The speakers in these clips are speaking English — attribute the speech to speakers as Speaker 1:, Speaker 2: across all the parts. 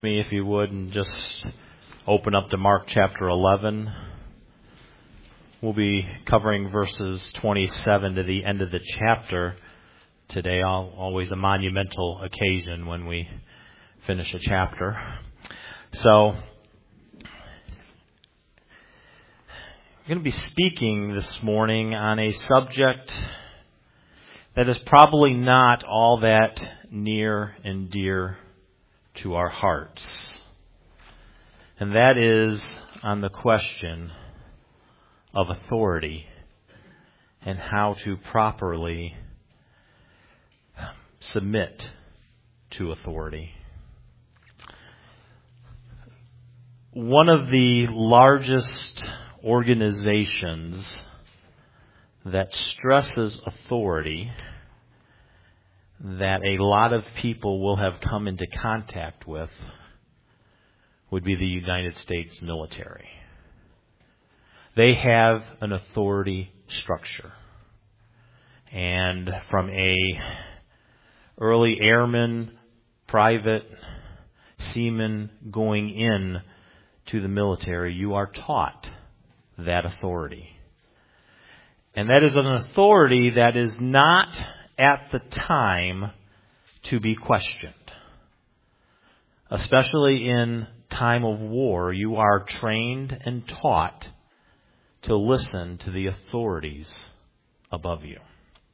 Speaker 1: Me, if you would, and just open up to Mark chapter 11. We'll be covering verses 27 to the end of the chapter today. Always a monumental occasion when we finish a chapter. So, I'm going to be speaking this morning on a subject that is probably not all that near and dear to our hearts. And that is on the question of authority and how to properly submit to authority. One of the largest organizations that stresses authority that a lot of people will have come into contact with would be the United States military. They have an authority structure. And from a early airman, private, seaman going in to the military, you are taught that authority. And that is an authority that is not at the time to be questioned. Especially in time of war, you are trained and taught to listen to the authorities above you.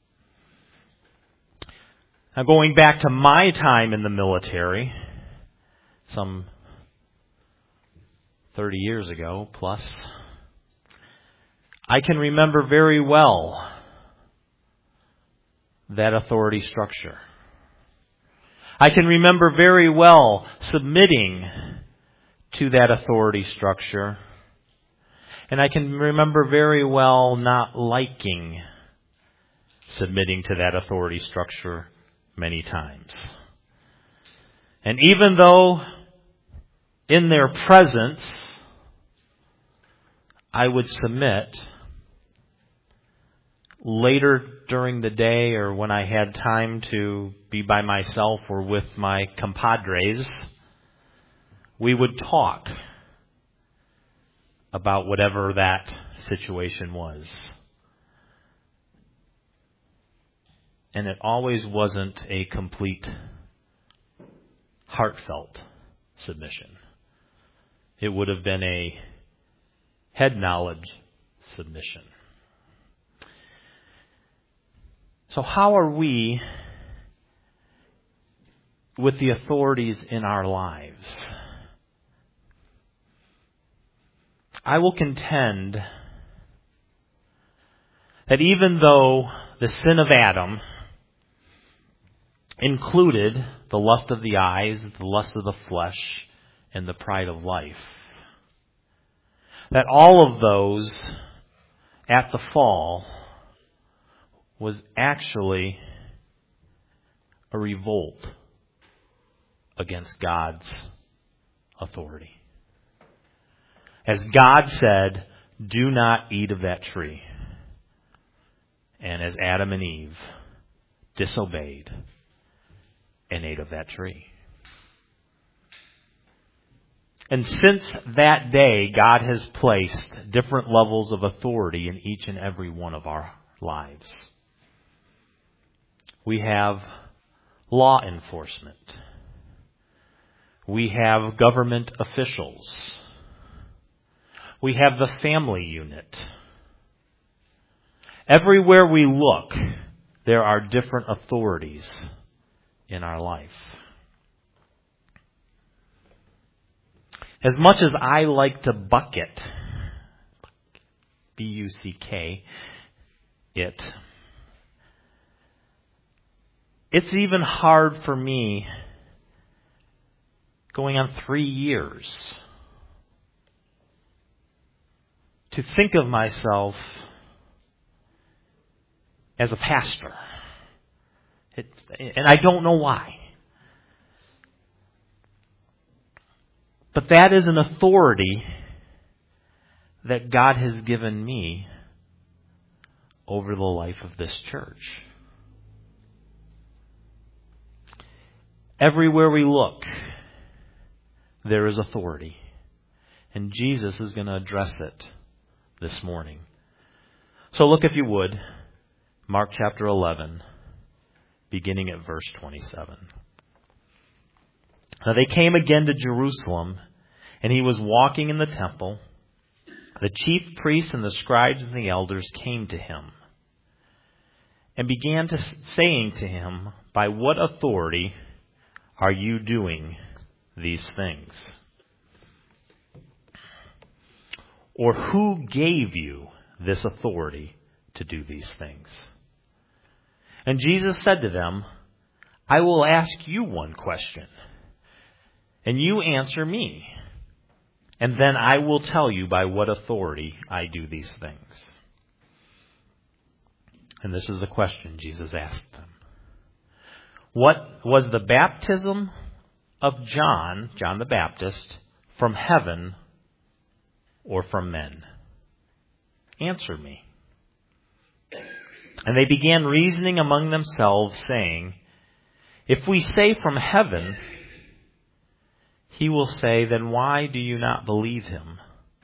Speaker 1: Now, going back to my time in the military, some 30 years ago plus, I can remember very well that authority structure. I can remember very well submitting to that authority structure. And I can remember very well not liking submitting to that authority structure many times. And even though in their presence I would submit, later during the day or when I had time to be by myself or with my compadres, we would talk about whatever that situation was. And it always wasn't a complete, heartfelt submission. It would have been a head knowledge submission. So how are we with the authorities in our lives? I will contend that even though the sin of Adam included the lust of the eyes, the lust of the flesh, and the pride of life, that all of those at the fall was actually a revolt against God's authority. As God said, do not eat of that tree. And as Adam and Eve disobeyed and ate of that tree. And since that day, God has placed different levels of authority in each and every one of our lives. We have law enforcement. We have government officials. We have the family unit. Everywhere we look, there are different authorities in our life. As much as I like to bucket, B-U-C-K, it's even hard for me, going on 3 years, to think of myself as a pastor. And I don't know why. But that is an authority that God has given me over the life of this church. Everywhere we look, there is authority. And Jesus is going to address it this morning. So look, if you would, Mark chapter 11, beginning at verse 27. Now they came again to Jerusalem, and he was walking in the temple. The chief priests and the scribes and the elders came to him and began saying to him, "By what authority are you doing these things? Or who gave you this authority to do these things?" And Jesus said to them, "I will ask you one question, and you answer me, and then I will tell you by what authority I do these things." And this is the question Jesus asked them. What was the baptism of John the Baptist, from heaven or from men? Answer me. And they began reasoning among themselves, saying, "If we say from heaven, he will say, then why do you not believe him?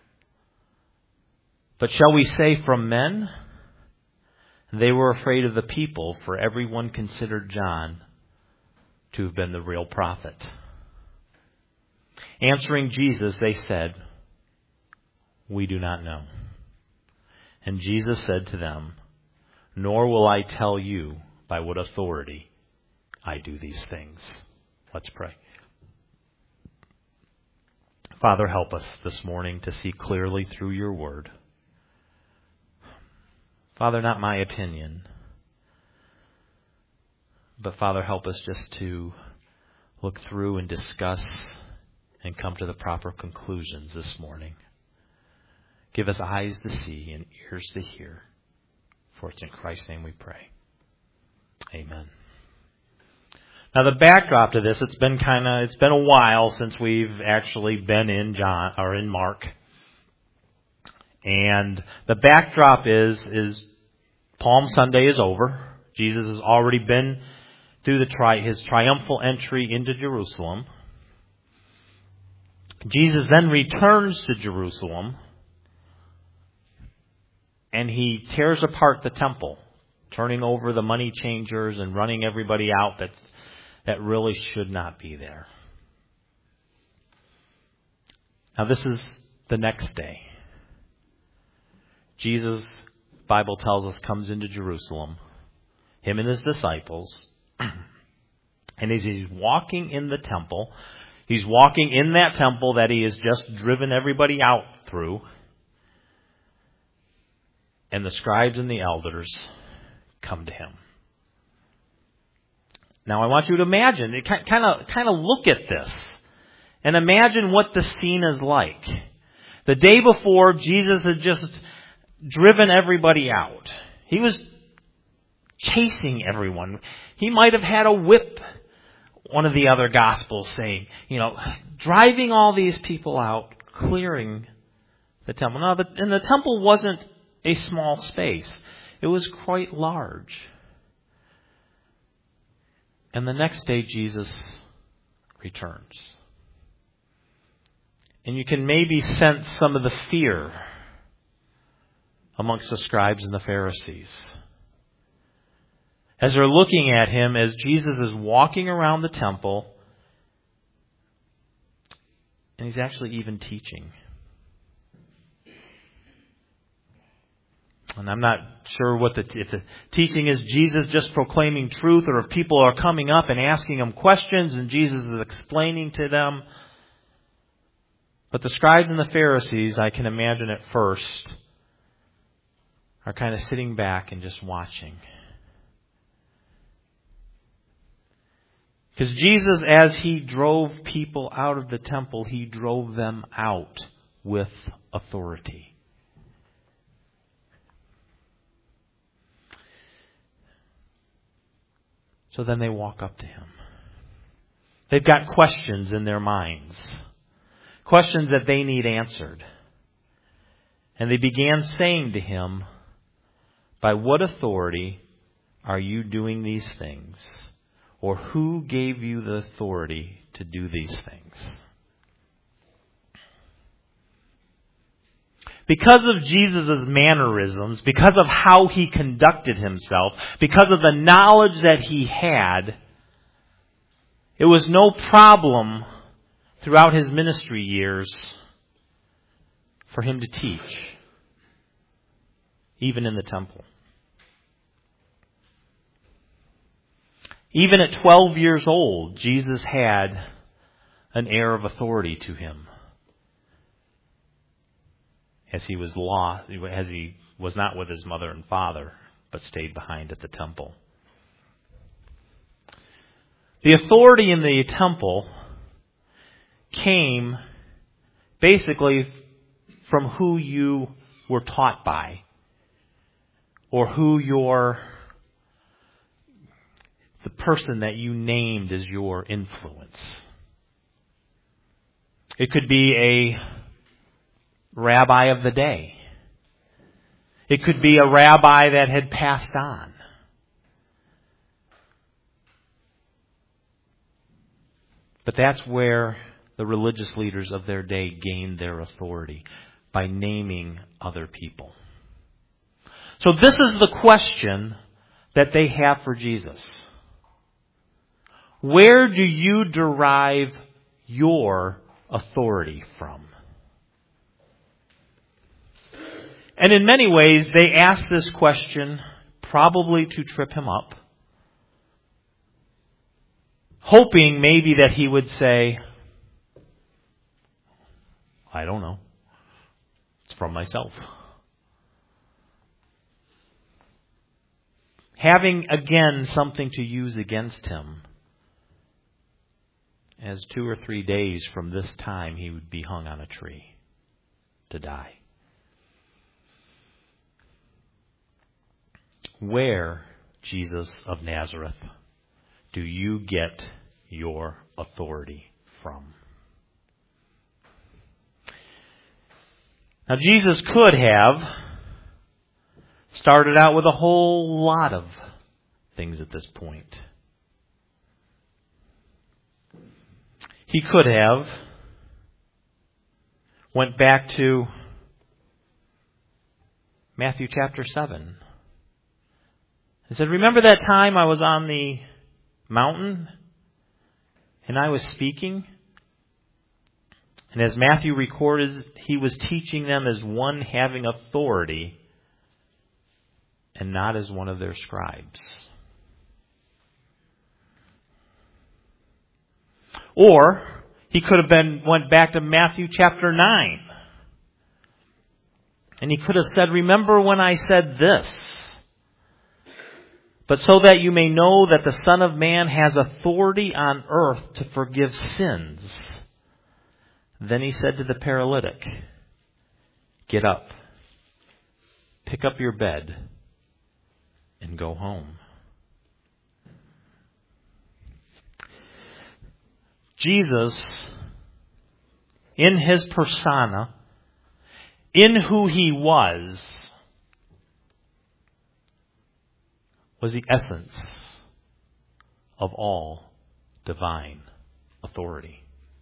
Speaker 1: But shall we say from men?" They were afraid of the people, for everyone considered John to have been the real prophet. Answering Jesus, they said, "We do not know." And Jesus said to them, "Nor will I tell you by what authority I do these things." Let's pray. Father, help us this morning to see clearly through your word. Father, not my opinion, but Father, help us just to look through and discuss and come to the proper conclusions this morning. Give us eyes to see and ears to hear. For it's in Christ's name we pray. Amen. Now the backdrop to this, it's been a while since we've actually been in Mark. And the backdrop is Palm Sunday is over. Jesus has already been through his triumphal entry into Jerusalem. Jesus then returns to Jerusalem, and he tears apart the temple, turning over the money changers and running everybody out that really should not be there. Now this is the next day. Jesus, Bible tells us, comes into Jerusalem, him and his disciples, and as he's walking in the temple, he's walking in that temple that he has just driven everybody out through, and the scribes and the elders come to him. Now I want you to imagine, kind of look at this, and imagine what the scene is like. The day before, Jesus had just driven everybody out. He was chasing everyone. He might have had a whip, one of the other Gospels saying, driving all these people out, clearing the temple. Now, and the temple wasn't a small space. It was quite large. And the next day, Jesus returns. And you can maybe sense some of the fear amongst the scribes and the Pharisees as they're looking at him as Jesus is walking around the temple, and he's actually even teaching. And I'm not sure if the teaching is Jesus just proclaiming truth, or if people are coming up and asking him questions and Jesus is explaining to them. But the scribes and the Pharisees, I can imagine at first, are kind of sitting back and just watching. Because Jesus, as he drove people out of the temple, he drove them out with authority. So then they walk up to him. They've got questions in their minds. Questions that they need answered. And they began saying to him, "By what authority are you doing these things? Or who gave you the authority to do these things?" because of Jesus' mannerisms, because of how he conducted himself, because of the knowledge that he had, it was no problem throughout his ministry years for him to teach, even in the temple. Even at 12 years old, Jesus had an air of authority to him, as he was not with his mother and father, but stayed behind at the temple. The authority in the temple came basically from who you were taught by, or who the person that you named as your influence. It could be a rabbi of the day. It could be a rabbi that had passed on. But that's where the religious leaders of their day gained their authority, by naming other people. So this is the question that they have for Jesus. Where do you derive your authority from? And in many ways, they ask this question probably to trip him up, hoping maybe that he would say, I don't know. It's from myself. Having again something to use against him, as 2 or 3 days from this time he would be hung on a tree to die. Where, Jesus of Nazareth, do you get your authority from? Now, Jesus could have started out with a whole lot of things at this point. He could have went back to Matthew chapter 7 and said, remember that time I was on the mountain and I was speaking? And as Matthew recorded, he was teaching them as one having authority and not as one of their scribes. Or he could have went back to Matthew chapter 9. And he could have said, remember when I said this? But so that you may know that the Son of Man has authority on earth to forgive sins. Then he said to the paralytic, get up, pick up your bed, and go home. Jesus, in his persona, in who he was the essence of all divine authority.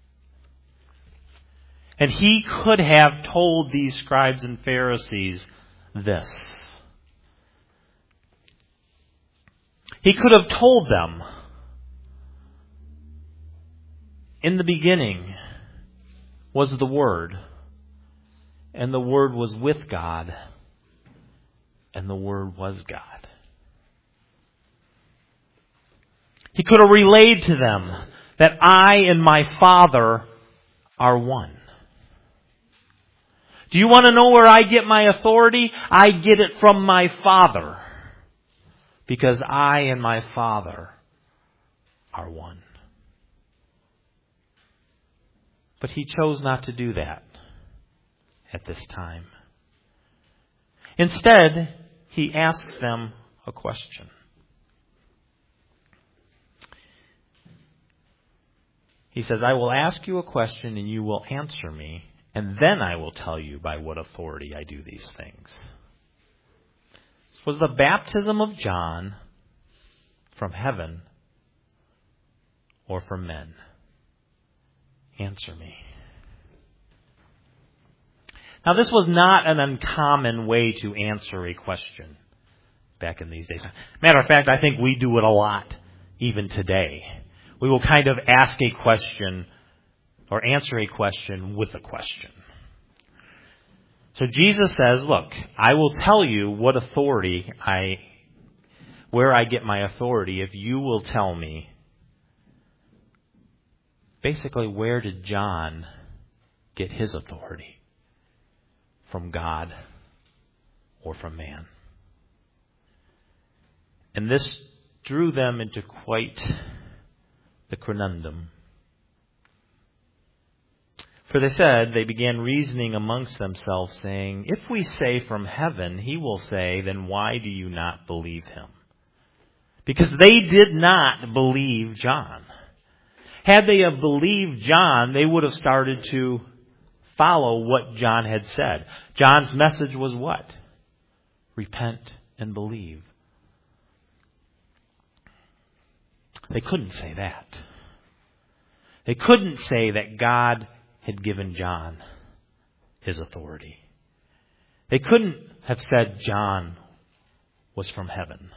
Speaker 1: And he could have told these scribes and Pharisees this. He could have told them, in the beginning was the Word, and the Word was with God, and the Word was God. He could have relayed to them that I and my Father are one. Do you want to know where I get my authority? I get it from my Father, because I and my Father are one. But he chose not to do that at this time. Instead, he asks them a question. He says, I will ask you a question and you will answer me, and then I will tell you by what authority I do these things. Was the baptism of John from heaven or from men? Answer me. Now, this was not an uncommon way to answer a question back in these days. Matter of fact, I think we do it a lot even today. We will kind of ask a question or answer a question with a question. So Jesus says, look, I will tell you what authority where I get my authority if you will tell me. Basically, where did John get his authority? From God or from man? And this drew them into quite the conundrum. For they began reasoning amongst themselves, saying, if we say from heaven, he will say, then why do you not believe him? Because they did not believe John. Had they have believed John, they would have started to follow what John had said. John's message was what? Repent and believe. They couldn't say that. They couldn't say that God had given John his authority. They couldn't have said John was from heaven.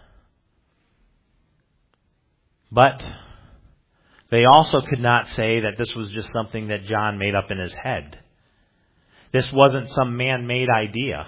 Speaker 1: But they also could not say that this was just something that John made up in his head. This wasn't some man-made idea.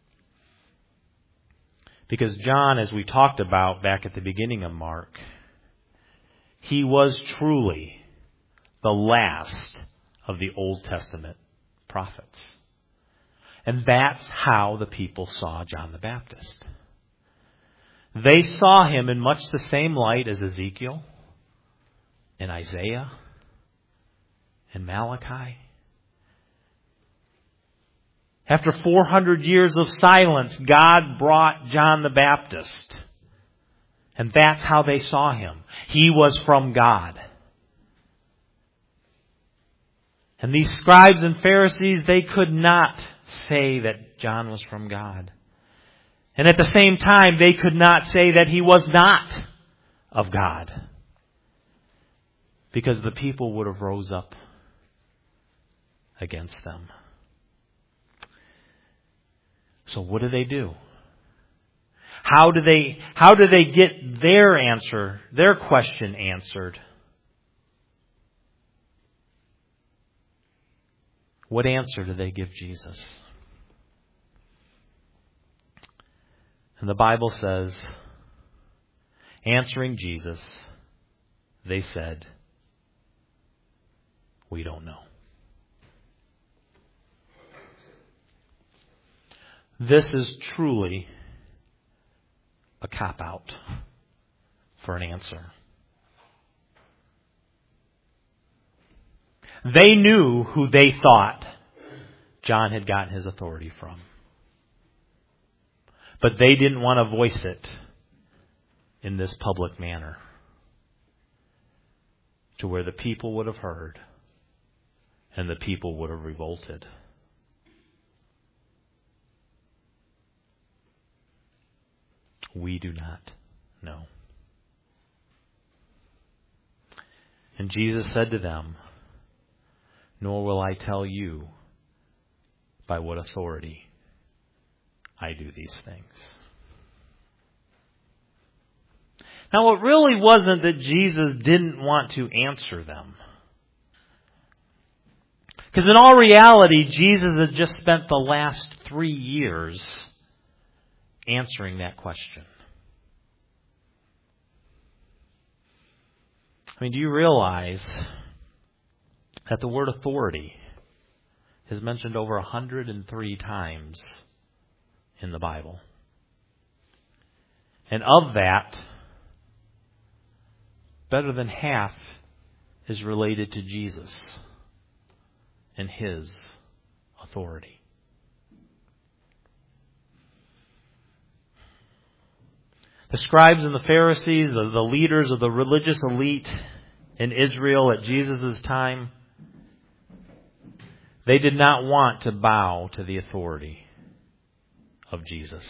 Speaker 1: Because John, as we talked about back at the beginning of Mark, he was truly the last of the Old Testament prophets. And that's how the people saw John the Baptist. They saw him in much the same light as Ezekiel and Isaiah and Malachi. After 400 years of silence, God brought John the Baptist. And that's how they saw him. He was from God. And these scribes and Pharisees, they could not say that John was from God. And at the same time, they could not say that he was not of God. Because the people would have rose up against them. So what do? How do they get their answer, their question answered? What answer do they give Jesus? And the Bible says, answering Jesus, they said, we don't know. This is truly a cop-out for an answer. They knew who they thought John had gotten his authority from. But they didn't want to voice it in this public manner, to where the people would have heard and the people would have revolted. We do not know. And Jesus said to them, nor will I tell you by what authority I do these things. Now, it really wasn't that Jesus didn't want to answer them. Because in all reality, Jesus had just spent the last 3 years answering that question. I mean, do you realize that the word authority is mentioned over 103 times in the Bible? And of that, better than half is related to Jesus and his authority. The scribes and the Pharisees, the leaders of the religious elite in Israel at Jesus' time, they did not want to bow to the authority of Jesus.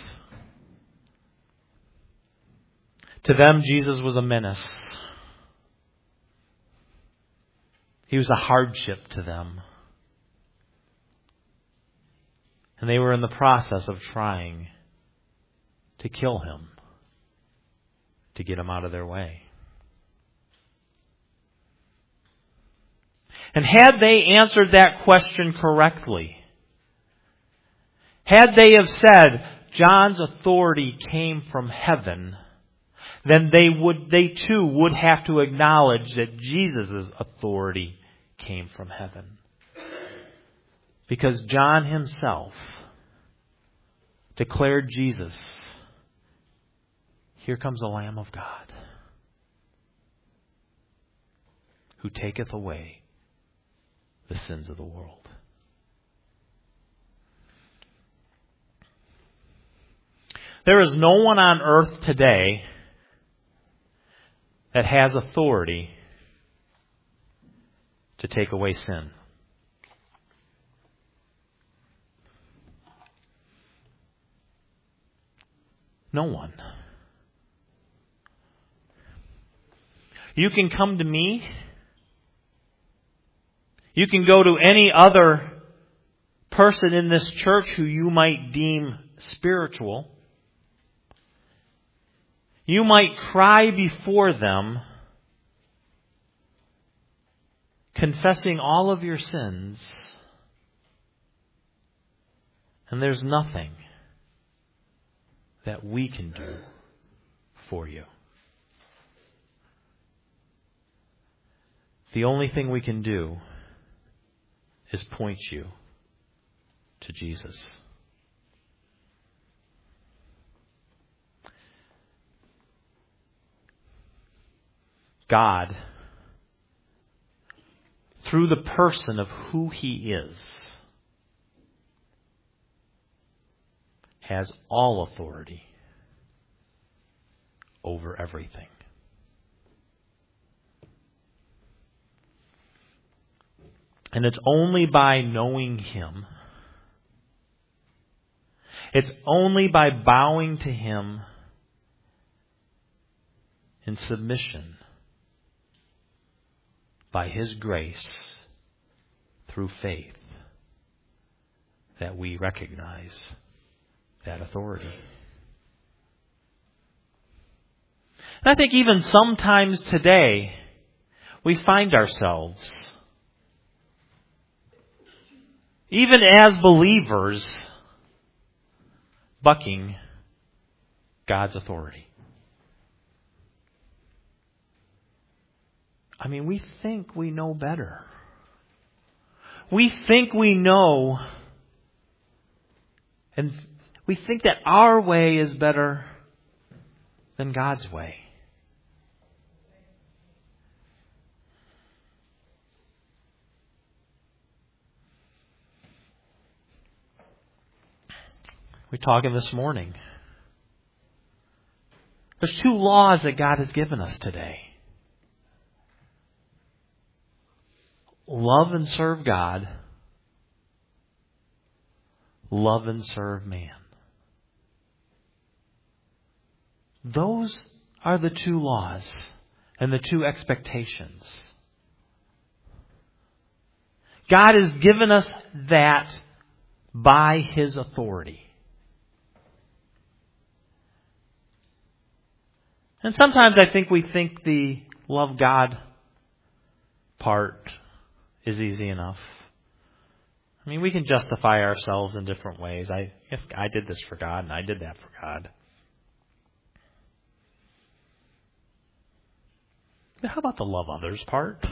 Speaker 1: To them, Jesus was a menace. He was a hardship to them. And they were in the process of trying to kill him, to get him out of their way. And had they answered that question correctly, had they have said, John's authority came from heaven, then they too would have to acknowledge that Jesus' authority came from heaven. Because John himself declared Jesus, here comes the Lamb of God, who taketh away the sins of the world. There is no one on earth today that has authority to take away sin. No one. You can come to me. You can go to any other person in this church who you might deem spiritual. You might cry before them, confessing all of your sins, and there's nothing that we can do for you. The only thing we can do is point you to Jesus. God, through the person of who He is, has all authority over everything. And it's only by knowing Him, it's only by bowing to Him in submission, by His grace, through faith, that we recognize that authority. And I think even sometimes today, we find ourselves, even as believers, bucking God's authority. I mean, we think we know better. We think we know, and we think that our way is better than God's way. We're talking this morning. There's 2 laws that God has given us today. Love and serve God. Love and serve man. Those are the 2 laws and the 2 expectations. God has given us that by His authority. And sometimes I think we think the love God part is easy enough. I mean, we can justify ourselves in different ways. I did this for God and I did that for God. But how about the love others part?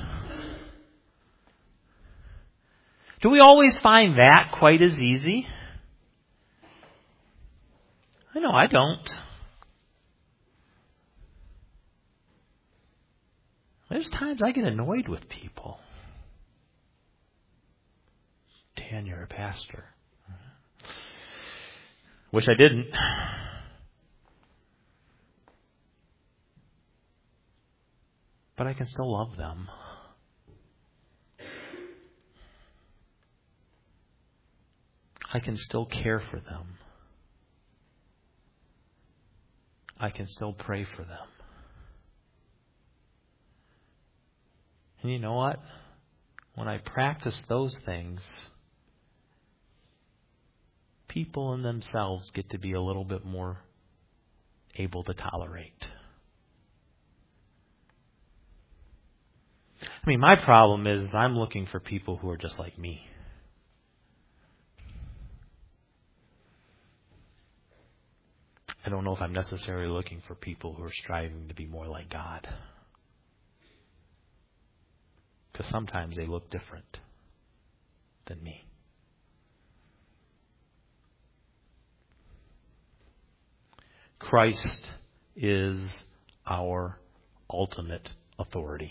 Speaker 1: Do we always find that quite as easy? I know I don't. There's times I get annoyed with people. Dan, you're a pastor. Wish I didn't. But I can still love them. I can still care for them. I can still pray for them. And you know what? When I practice those things, people in themselves get to be a little bit more able to tolerate. I mean, my problem is I'm looking for people who are just like me. I don't know if I'm necessarily looking for people who are striving to be more like God. Because sometimes they look different than me. Christ is our ultimate authority.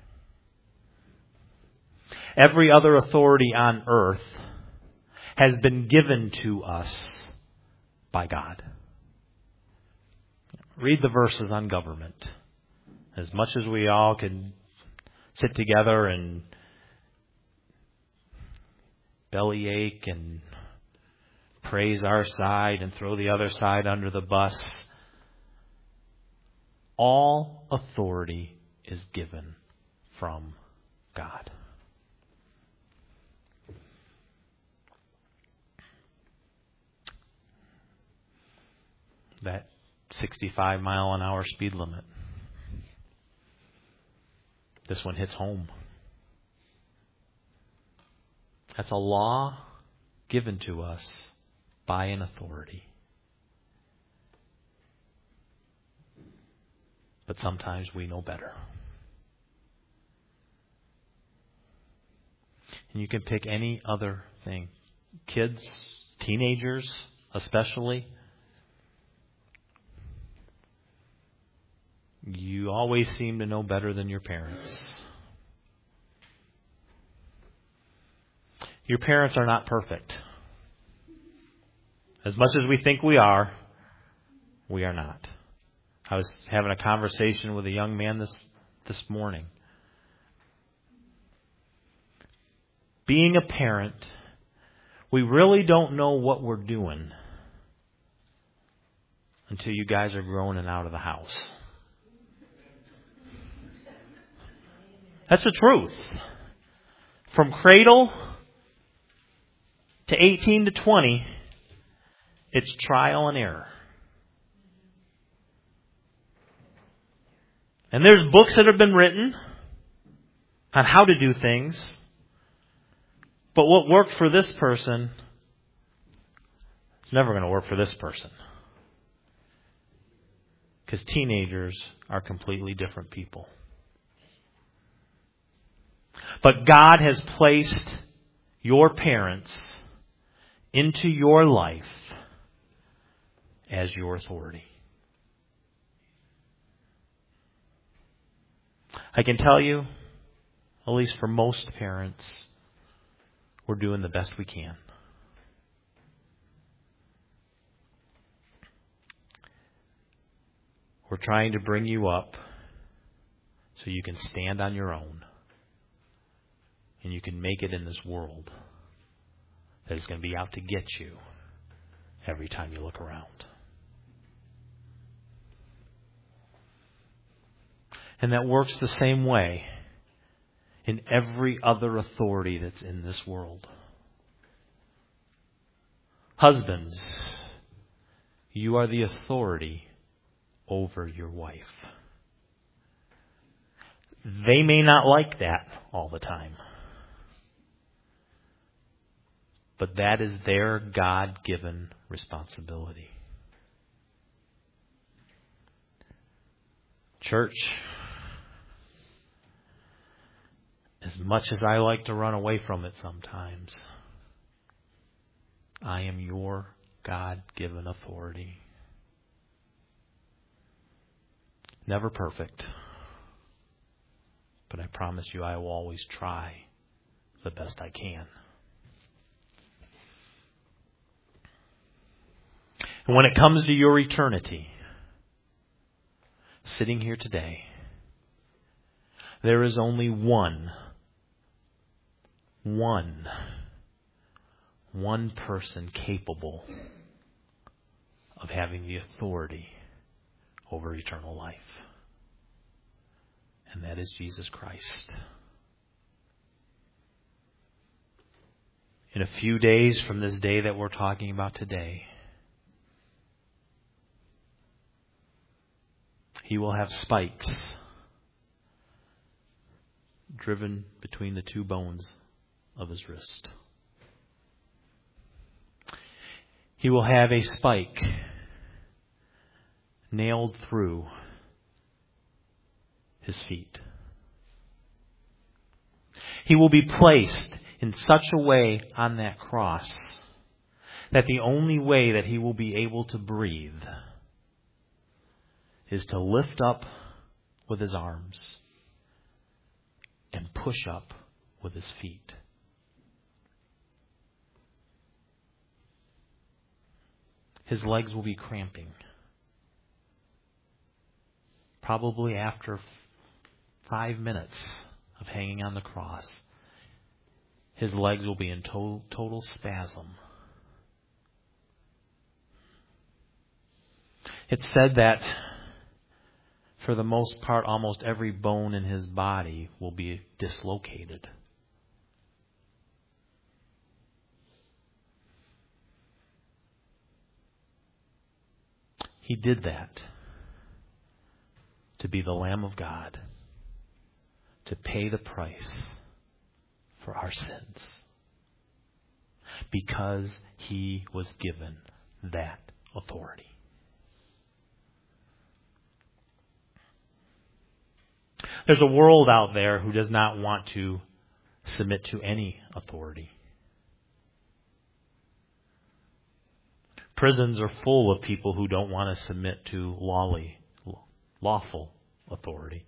Speaker 1: Every other authority on earth has been given to us by God. Read the verses on government. As much as we all can sit together and bellyache and praise our side and throw the other side under the bus, all authority is given from God. That 65 mile an hour speed limit. This one hits home. That's a law given to us by an authority. But sometimes we know better. And you can pick any other thing. Kids, teenagers especially. You always seem to know better than your parents. Your parents are not perfect. As much as we think we are not. I was having a conversation with a young man this morning. Being a parent, we really don't know what we're doing until you guys are grown and out of the house. That's the truth. From cradle to 18 to 20, it's trial and error. And there's books that have been written on how to do things. But what worked for this person is never going to work for this person. Because teenagers are completely different people. But God has placed your parents into your life as your authority. I can tell you, at least for most parents, we're doing the best we can. We're trying to bring you up so you can stand on your own. And you can make it in this world that is going to be out to get you every time you look around. And that works the same way in every other authority that's in this world. Husbands, you are the authority over your wife. They may not like that all the time. But that is their God-given responsibility. Church, as much as I like to run away from it sometimes, I am your God-given authority. Never perfect, but I promise you I will always try the best I can. And when it comes to your eternity, sitting here today, there is only one person capable of having the authority over eternal life. And that is Jesus Christ. in a few days from this day that we're talking about today, he will have spikes driven between the two bones of his wrist. He will have a spike nailed through his feet. He will be placed in such a way on that cross that the only way that he will be able to breathe is to lift up with his arms and push up with his feet. His legs will be cramping. Probably after 5 minutes of hanging on the cross, his legs will be in total spasm. It's said that for the most part, almost every bone in his body will be dislocated. He did that to be the Lamb of God, to pay the price for our sins, because he was given that authority. There's a world out there who does not want to submit to any authority. Prisons are full of people who don't want to submit to lawful authority.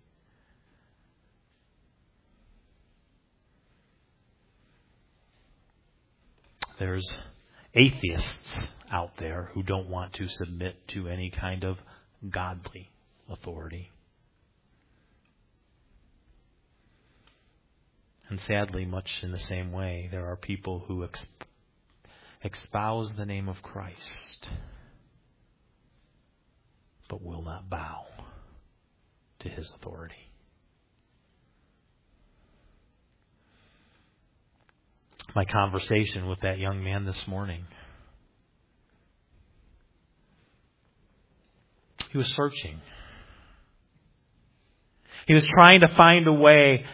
Speaker 1: There's atheists out there who don't want to submit to any kind of godly authority. And sadly, much in the same way, there are people who espouse the name of Christ, but will not bow to his authority. My conversation with that young man this morning, he was searching. He was trying to find a way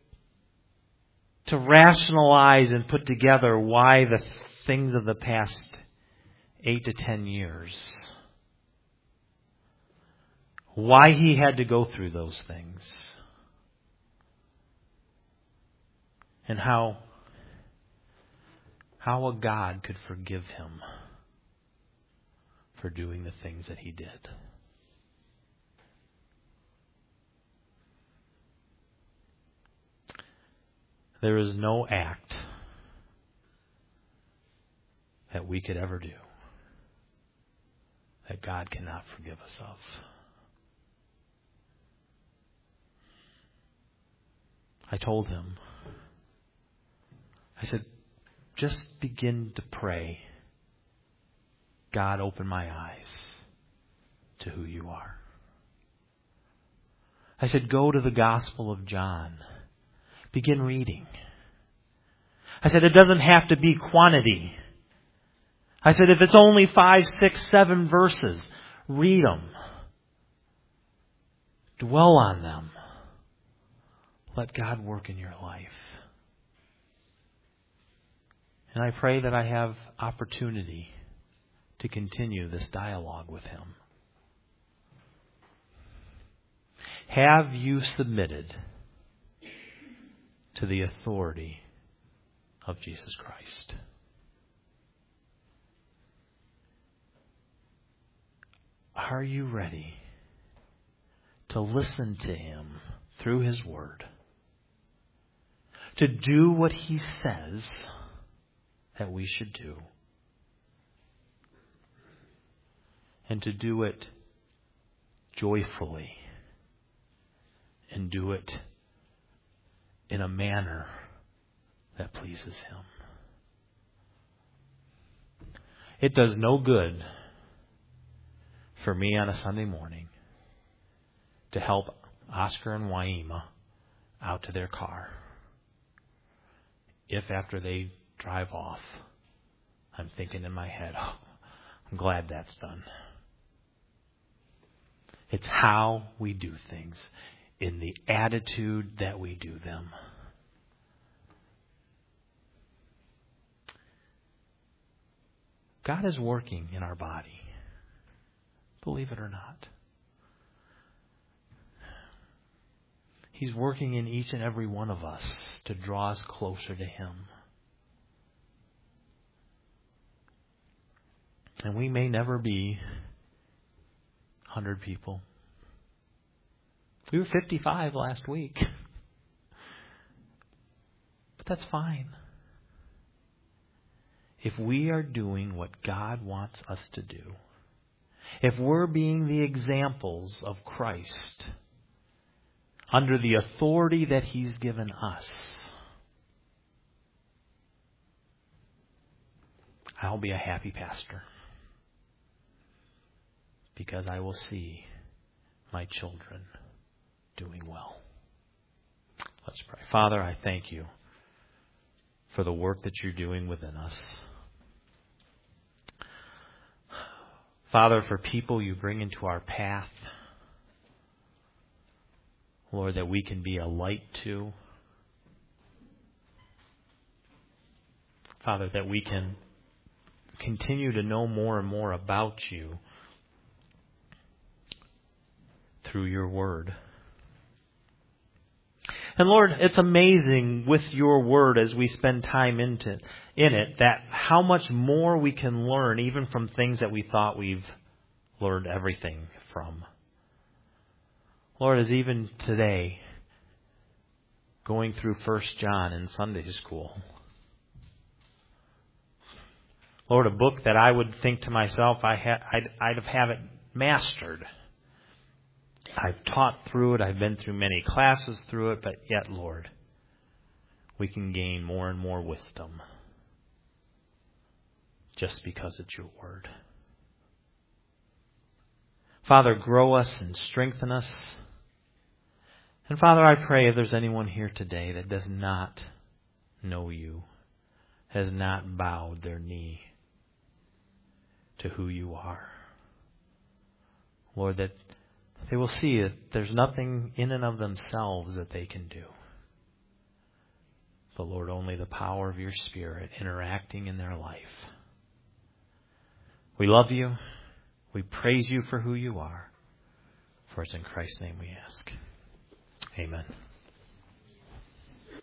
Speaker 1: to rationalize and put together why the things of the past 8 to 10 years, why he had to go through those things, and how a God could forgive him for doing the things that he did. There is no act that we could ever do that God cannot forgive us of. I told him, I said, just begin to pray, God, open my eyes to who you are. I said, go to the Gospel of John. Begin reading. I said, it doesn't have to be quantity. I said, if it's only 5, 6, 7 verses, read them. Dwell on them. Let God work in your life. And I pray that I have opportunity to continue this dialogue with him. Have you submitted to the authority of Jesus Christ? Are you ready to listen to him through his word? To do what he says that we should do? And to do it joyfully. And do it in a manner that pleases him. It does no good for me on a Sunday morning to help Oscar and Waima out to their car if after they drive off, I'm thinking in my head, oh, I'm glad that's done. It's how we do things, in the attitude that we do them. God is working in our body, believe it or not. He's working in each and every one of us to draw us closer to Him. And we may never be 100 people. We were 55 last week. But that's fine. If we are doing what God wants us to do, if we're being the examples of Christ under the authority that He's given us, I'll be a happy pastor. Because I will see my children doing well. Let's pray. Father, I thank You for the work that You're doing within us. Father, for people You bring into our path, Lord, that we can be a light to. Father, that we can continue to know more and more about You through Your Word. And Lord, it's amazing with Your Word as we spend time in it, that how much more we can learn even from things that we thought we've learned everything from. Lord, as even today, going through 1 John in Sunday school. Lord, a book that I would think to myself I'd have it mastered. I've taught through it. I've been through many classes through it. But yet, Lord, we can gain more and more wisdom just because it's Your Word. Father, grow us and strengthen us. And Father, I pray if there's anyone here today that does not know You, has not bowed their knee to who You are, Lord, that they will see that there's nothing in and of themselves that they can do. But Lord, only the power of Your Spirit interacting in their life. We love You. We praise You for who You are. For it's in Christ's name we ask. Amen.